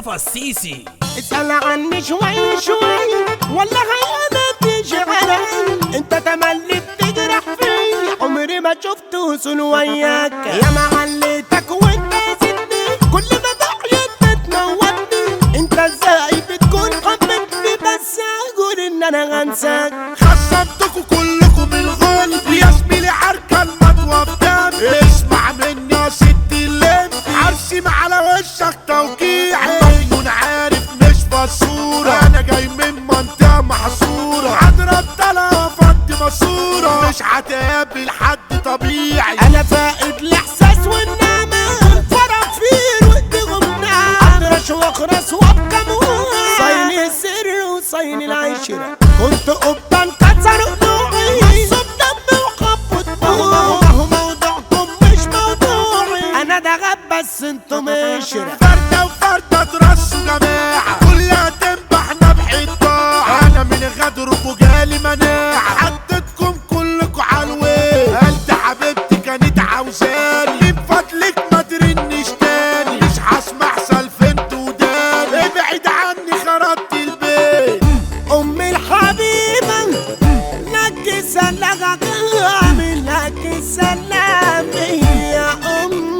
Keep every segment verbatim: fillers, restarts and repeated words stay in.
مصطفى السيسي. اسأل عني شوي شوي ولا خيانة شغلة، انت تملي بتجرح فيا عمري ما شفت وصول وياك. يا معليتك وانت سدني كل ما بعيد بتموتني، انت ازاي بتكون حبيتني بس اقول ان انا هنساك. خصمتكوا كلكم الغلب يا زميلي عركة المطوة بدم. اسمع مني يا ست اللم عرسم على وشك توقيعي، مجنون عارف مش فصورة، انا جاي من منطقة محصورة، هضرب طلقة فضي ماسورة، مش هتقابل حد طبيعي. انا فاقد الاحساس والنعمة فرافير وايديهم نعم، اطرش واخرس وابقى موها، صاين السر وصاين العشرة، كنت قبطان كسر قلوعي مصب دمي وخبط دموعي. هو موضوعكم مش موضوعي، انا ده غاب بس انتم قشرة. فردة وفردة ترصوا جماعة كلها تنبحنا بحطاعة، انا من غدركوا جالي مناعة، حطيتكم كلكوا عالوين، قلت حبيبتي كانت عاوزاني، من فضلك ما ترنش تاني، مش هسمع سلفنت وداني، ابعد عني خربت البيت. امي الحبيبة لك سلام، اعمل لك سلام يا ام،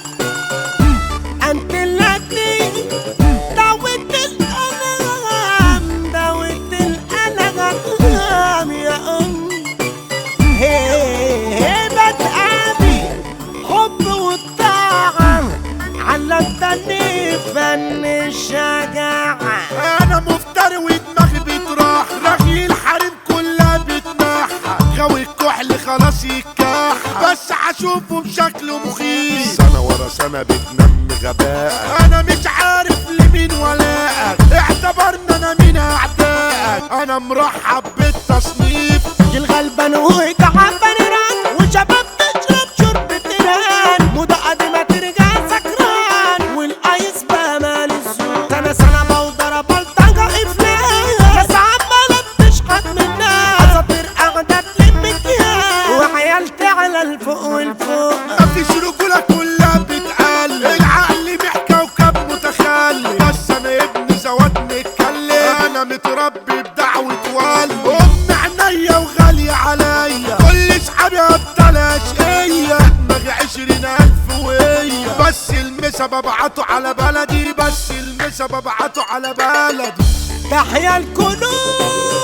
انت التي داوت الالم داوت الالم يا ام. هيبة ابي حب والطاعة علمتني فن الشجاعة، انا مفتري ودماغي بتراح، رغي الحريم كلها بتنحى، غاوي الكحل خلاص يتكح، بس هشوفه بشكله مخيف، سنة ورا سنة بتنمي غباء، انا مش عارف لمين ولاءك، اعتبرنا انا مين اعدائك، انا مرحب بالتصنيف. الغلبان وتعبان ران وشباب تشرب شرب تيران، موضة قديمة ترجع سكران والايس بقى مال السوق، سنة سنة بودرة بلطجة افلام، ناس عمالة بتشحت منها، اساطير قاعدة تلم الجهاز وعيال تعلى الفوق والفوق. مفيش رجولة كلها بتقل، العقل محكى وكب متخلي، بس انا ابن زواد متكلم، انا متربي بدعوة والدي، ام عينيا وغالية عليا، كل صحابي ابطال اشقية، دماغي عشرين الف وهي، بس المسا ببعته على بلدي، بس المسا ببعته على بلدي. تحيا الكنوز